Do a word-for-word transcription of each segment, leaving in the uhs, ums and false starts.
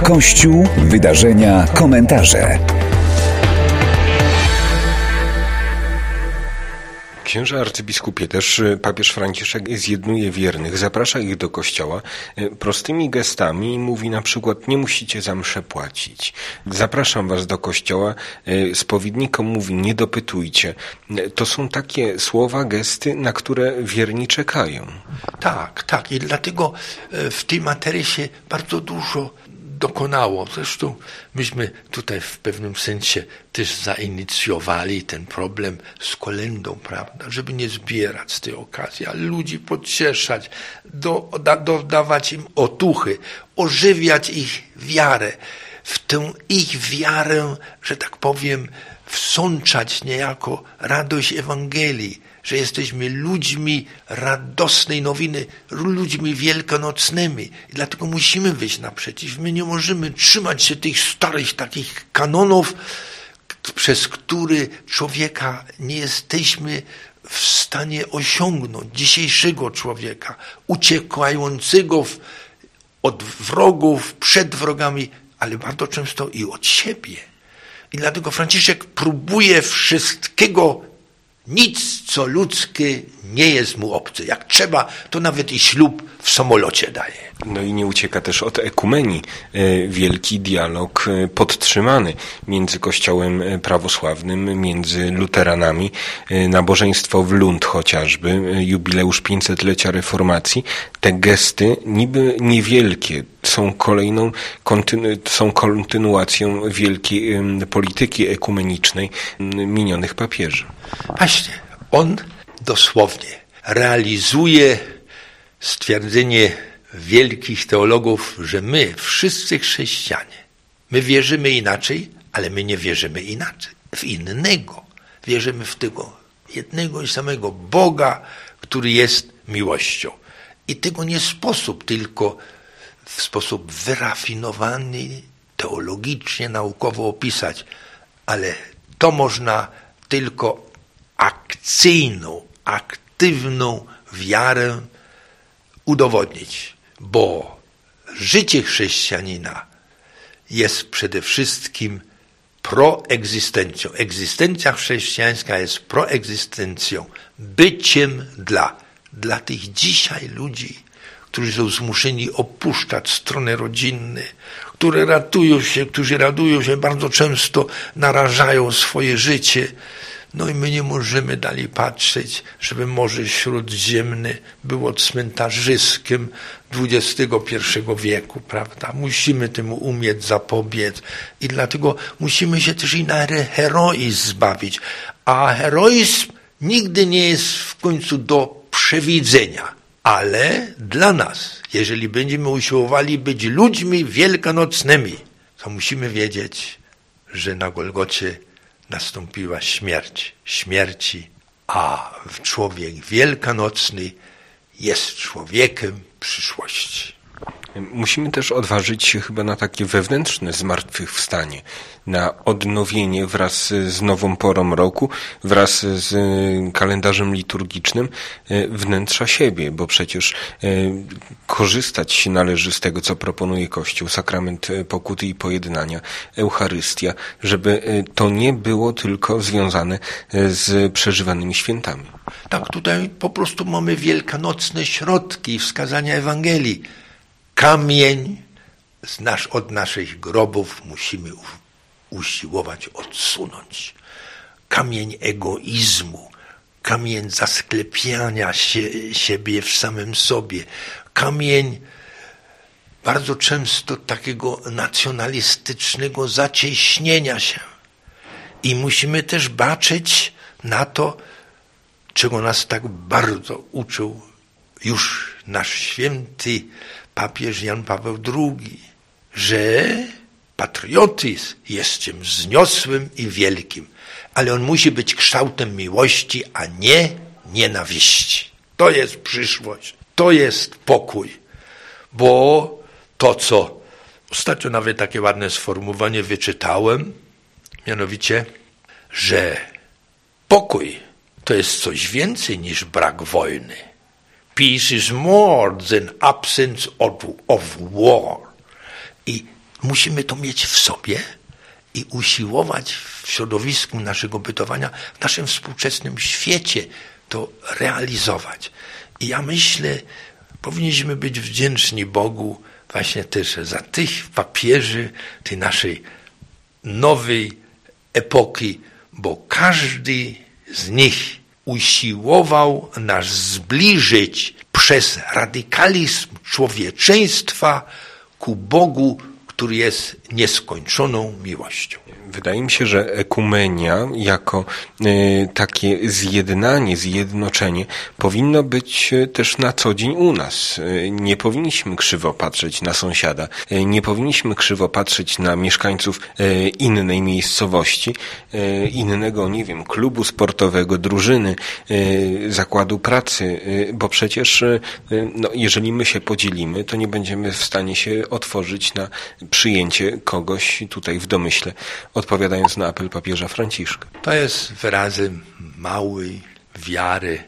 Kościół, wydarzenia, komentarze. Księże arcybiskupie, też papież Franciszek zjednuje wiernych, zaprasza ich do kościoła prostymi gestami i mówi na przykład: nie musicie za mszę płacić. Zapraszam was do kościoła, spowiednikom mówi: nie dopytujcie. To są takie słowa, gesty, na które wierni czekają. Tak, tak i dlatego w tej materii się bardzo dużo dokonało. Zresztą myśmy tutaj w pewnym sensie też zainicjowali ten problem z kolędą, prawda, żeby nie zbierać z tej okazji, ale ludzi pocieszać, do, da, dodawać im otuchy, ożywiać ich wiarę, w tę ich wiarę, że tak powiem, wsączać niejako radość Ewangelii, że jesteśmy ludźmi radosnej nowiny, ludźmi wielkanocnymi. I dlatego musimy wyjść naprzeciw. My nie możemy trzymać się tych starych takich kanonów, przez które człowieka nie jesteśmy w stanie osiągnąć. Dzisiejszego człowieka, uciekającego w, od wrogów, przed wrogami, ale bardzo często i od siebie. I dlatego Franciszek próbuje wszystkiego. Nic, co ludzkie, nie jest mu obce. Jak trzeba, to nawet i ślub w samolocie daje. No i nie ucieka też od ekumenii. Wielki dialog podtrzymany między Kościołem prawosławnym, między luteranami. Nabożeństwo w Lund chociażby, jubileusz pięćsetlecia reformacji. Te gesty, niby niewielkie, są kolejną, kontynu- są kontynuacją wielkiej polityki ekumenicznej minionych papieży. Właśnie, on dosłownie realizuje stwierdzenie wielkich teologów, że my, wszyscy chrześcijanie, my wierzymy inaczej, ale my nie wierzymy inaczej, w innego. Wierzymy w tego jednego i samego Boga, który jest miłością. I tego nie sposób tylko w sposób wyrafinowany, teologicznie, naukowo opisać, ale to można tylko akcyjną, aktywną wiarę udowodnić, bo życie chrześcijanina jest przede wszystkim proegzystencją. Egzystencja chrześcijańska jest proegzystencją, byciem dla, dla tych dzisiaj ludzi, którzy są zmuszeni opuszczać strony rodzinne, które ratują się, którzy radują się, bardzo często narażają swoje życie. No i my nie możemy dalej patrzeć, żeby Morze Śródziemne było cmentarzyskiem dwudziestego pierwszego wieku, prawda? Musimy temu umieć zapobiec i dlatego musimy się też i na heroizm zbawić. A heroizm nigdy nie jest w końcu do przewidzenia, ale dla nas, jeżeli będziemy usiłowali być ludźmi wielkanocnymi, to musimy wiedzieć, że na Golgocie nastąpiła śmierć, śmierci, a człowiek wielkanocny jest człowiekiem przyszłości. Musimy też odważyć się chyba na takie wewnętrzne zmartwychwstanie, na odnowienie wraz z nową porą roku, wraz z kalendarzem liturgicznym wnętrza siebie, bo przecież korzystać się należy z tego, co proponuje Kościół, sakrament pokuty i pojednania, Eucharystia, żeby to nie było tylko związane z przeżywanymi świętami. Tak, tutaj po prostu mamy wielkanocne środki wskazania Ewangelii. Kamień z nasz, od naszych grobów musimy usiłować odsunąć. Kamień egoizmu, kamień zasklepiania się, siebie w samym sobie, kamień bardzo często takiego nacjonalistycznego zacieśnienia się. I musimy też baczyć na to, czego nas tak bardzo uczył już nasz święty papież Jan Paweł drugi, że patriotyzm jest czymś wzniosłym i wielkim, ale on musi być kształtem miłości, a nie nienawiści. To jest przyszłość, to jest pokój, bo to, co ostatnio nawet takie ładne sformułowanie wyczytałem, mianowicie, że pokój to jest coś więcej niż brak wojny. Peace is more than absence of, of war. I musimy to mieć w sobie i usiłować w środowisku naszego bytowania, w naszym współczesnym świecie to realizować. I ja myślę, powinniśmy być wdzięczni Bogu właśnie też za tych papieży, tej naszej nowej epoki, bo każdy z nich usiłował nas zbliżyć przez radykalizm człowieczeństwa ku Bogu, który jest nieskończoną miłością. Wydaje mi się, że ekumenia jako y, takie zjednanie, zjednoczenie powinno być też na co dzień u nas. Y, nie powinniśmy krzywo patrzeć na sąsiada, y, nie powinniśmy krzywo patrzeć na mieszkańców y, innej miejscowości, y, innego, nie wiem, klubu sportowego, drużyny, y, zakładu pracy, y, bo przecież y, no, jeżeli my się podzielimy, to nie będziemy w stanie się otworzyć na przyjęcie kogoś tutaj w domyśle, odpowiadając na apel papieża Franciszka. To jest wyrazem małej wiary,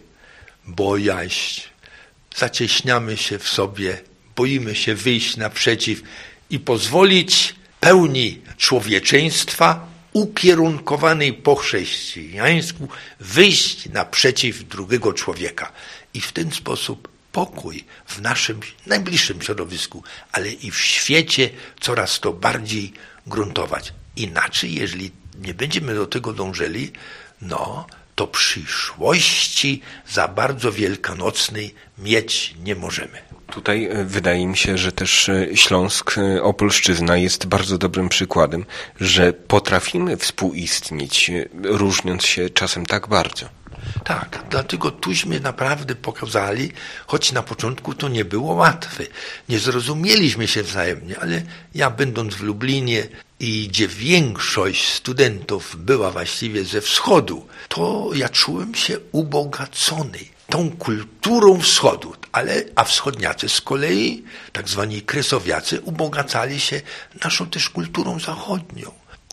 bojaźń. Zacieśniamy się w sobie, boimy się wyjść naprzeciw i pozwolić pełni człowieczeństwa ukierunkowanej po chrześcijańsku wyjść naprzeciw drugiego człowieka. I w ten sposób pokój w naszym najbliższym środowisku, ale i w świecie coraz to bardziej gruntować. Inaczej, jeżeli nie będziemy do tego dążyli, no to przyszłości za bardzo wielkanocnej mieć nie możemy. Tutaj wydaje mi się, że też Śląsk, Opolszczyzna jest bardzo dobrym przykładem, że potrafimy współistnieć, różniąc się czasem tak bardzo. Tak, dlatego tuśmy naprawdę pokazali, choć na początku to nie było łatwe. Nie zrozumieliśmy się wzajemnie, ale ja będąc w Lublinie i gdzie większość studentów była właściwie ze wschodu, to ja czułem się ubogacony tą kulturą wschodu, ale a wschodniacy z kolei, tak zwani kresowiacy, ubogacali się naszą też kulturą zachodnią.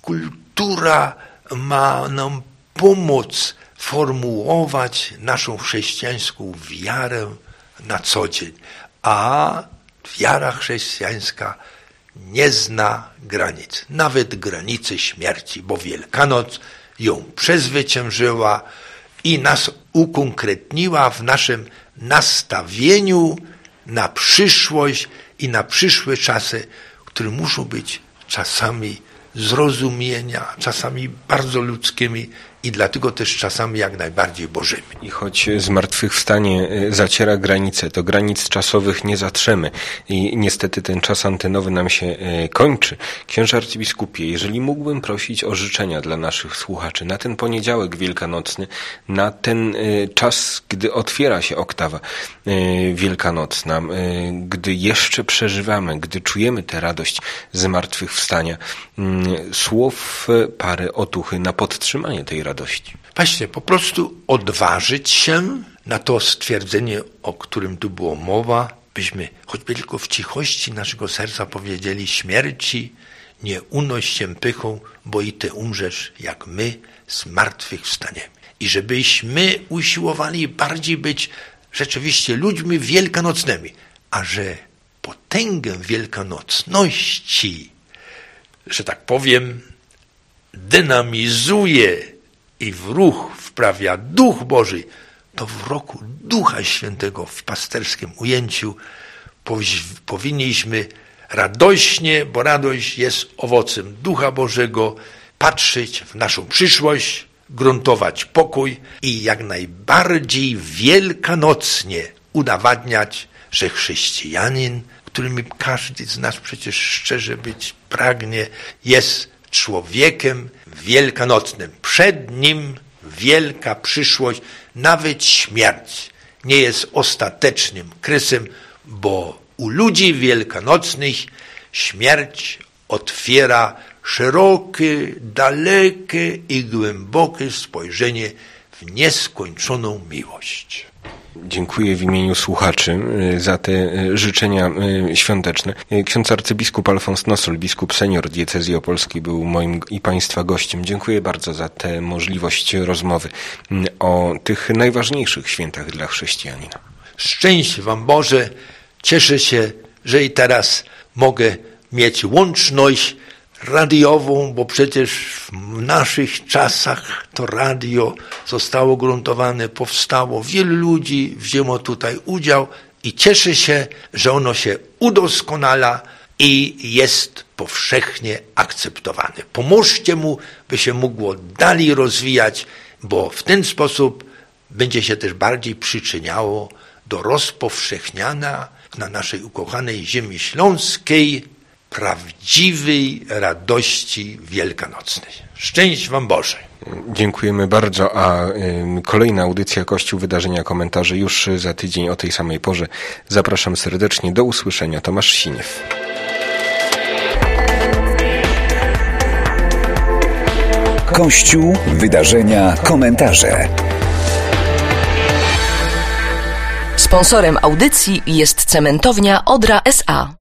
Kultura ma nam pomóc formułować naszą chrześcijańską wiarę na co dzień, a wiara chrześcijańska nie zna granic, nawet granicy śmierci, bo Wielkanoc ją przezwyciężyła i nas ukonkretniła w naszym nastawieniu na przyszłość i na przyszłe czasy, które muszą być czasami zrozumienia, czasami bardzo ludzkimi i dlatego też czasami jak najbardziej bożymi. I choć zmartwychwstanie zaciera granice, to granic czasowych nie zatrzemy i niestety ten czas antenowy nam się kończy. Księże arcybiskupie, jeżeli mógłbym prosić o życzenia dla naszych słuchaczy na ten poniedziałek wielkanocny, na ten czas, gdy otwiera się oktawa wielkanocna, gdy jeszcze przeżywamy, gdy czujemy tę radość zmartwychwstania, słów parę otuchy na podtrzymanie tej radości. Właśnie, po prostu odważyć się na to stwierdzenie, o którym tu było mowa, byśmy choćby tylko w cichości naszego serca powiedzieli: śmierci nie unoś się pychą, bo i ty umrzesz, jak my z martwych wstaniemy. I żebyśmy usiłowali bardziej być rzeczywiście ludźmi wielkanocnymi, a że potęgę wielkanocności, że tak powiem, dynamizuje i w ruch wprawia Duch Boży, to w roku Ducha Świętego w pasterskim ujęciu powinniśmy radośnie, bo radość jest owocem Ducha Bożego, patrzeć w naszą przyszłość, gruntować pokój i jak najbardziej wielkanocnie udowadniać, że chrześcijanin, którym każdy z nas przecież szczerze być pragnie, jest człowiekiem wielkanocnym. Przed nim wielka przyszłość, nawet śmierć nie jest ostatecznym kresem, bo u ludzi wielkanocnych śmierć otwiera szerokie, dalekie i głębokie spojrzenie w nieskończoną miłość. Dziękuję w imieniu słuchaczy za te życzenia świąteczne. Ksiądz arcybiskup Alfons Nosol, biskup senior diecezji opolskiej, był moim i Państwa gościem. Dziękuję bardzo za tę możliwość rozmowy o tych najważniejszych świętach dla chrześcijanina. Szczęście Wam Boże, cieszę się, że i teraz mogę mieć łączność radiową, bo przecież w naszych czasach to radio zostało gruntowane, powstało, wielu ludzi wzięło tutaj udział i cieszę się, że ono się udoskonala i jest powszechnie akceptowane. Pomóżcie mu, by się mogło dalej rozwijać, bo w ten sposób będzie się też bardziej przyczyniało do rozpowszechniania na naszej ukochanej ziemi śląskiej prawdziwej radości wielkanocnej. Szczęść wam Boże! Dziękujemy bardzo, a y, kolejna audycja Kościół Wydarzenia Komentarze już za tydzień o tej samej porze. Zapraszam serdecznie, do usłyszenia. Tomasz Siniew. Kościół, wydarzenia, komentarze. Sponsorem audycji jest cementownia Odra S A.